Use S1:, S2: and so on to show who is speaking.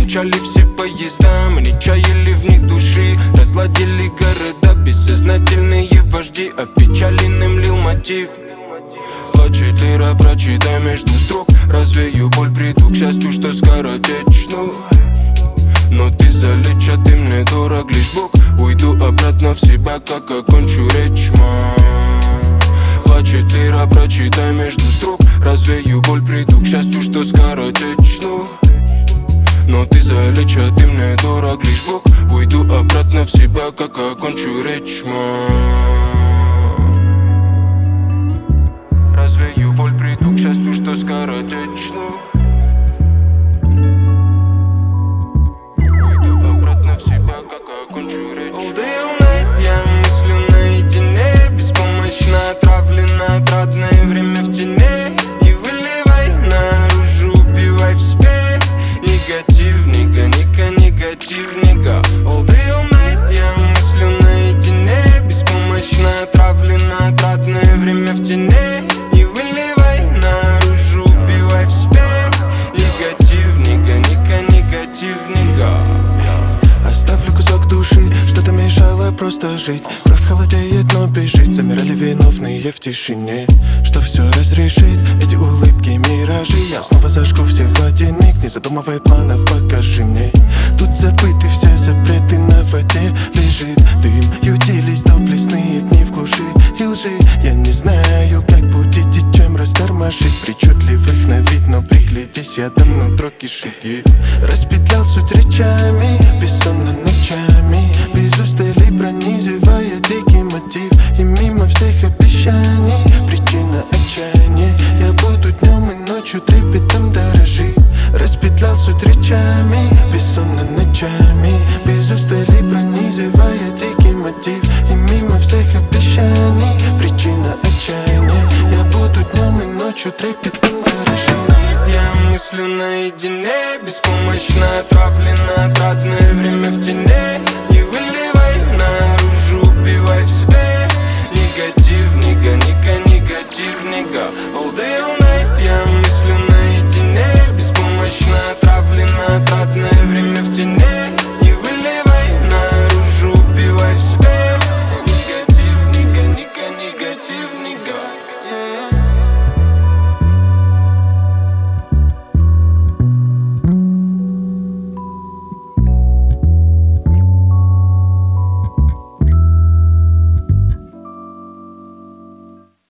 S1: Отмечали все поезда, мы не чаяли в них души. Разладили города бессознательные вожди, опечаленным лил мотив. Плачет лира, прочитай между строк. Развею боль, приду к счастью, что скоротечно. Но ты залечь, а ты мне дорог лишь Бог. Уйду обратно в себя, как окончу речь, Плачет лира, прочитай между строк. Развею боль, приду к счастью, что скоротечно. Но ты залечь, а ты мне дорог лишь Бог. Уйду обратно в себя, как окончу речь, Развею боль, приду к счастью, что скоротечно. Уйду обратно в себя, как окончу речь. All day, all night я мыслю наедине. Беспомощно отравлено отрадное время в тени. Не выливай наружу, убивай в себе. Негативника, негативника. All day, all night я мыслю наедине. Беспомощно отравлено отрадное время в тени. Не выливай наружу, убивай в себе. Негативника, негативника.
S2: Оставлю кусок души, что-то мешало просто жить. Кровь холодеет, но бежит. Замирали виновные в тишине. Что все разрешит, эти улыбки, миражи. Я снова зажгу всех в один миг. Не задумывай планов, покажи мне. Тут забыты все запреты, на воде лежит дым. Ютились доблестные дни в глуши и лжи. Я не знаю, как будет и чем растормошить причудливых на вид, но приглядись, я давно нутро кишит. Распетлял суть речами, бессонно ночами, без устали пронизывая дикий мотив. И мимо всех обещаний причина отчаяния. Я буду днем и ночью трепетом дорожи. Распетлял суть речами, бессонно ночами, без устали пронизывая дикий мотив. И мимо всех обещаний причина отчаяния. Я буду днем и ночью трепетом дорожи.
S1: Я мыслю наедине. Беспомощно отравлено отрадное время в тени.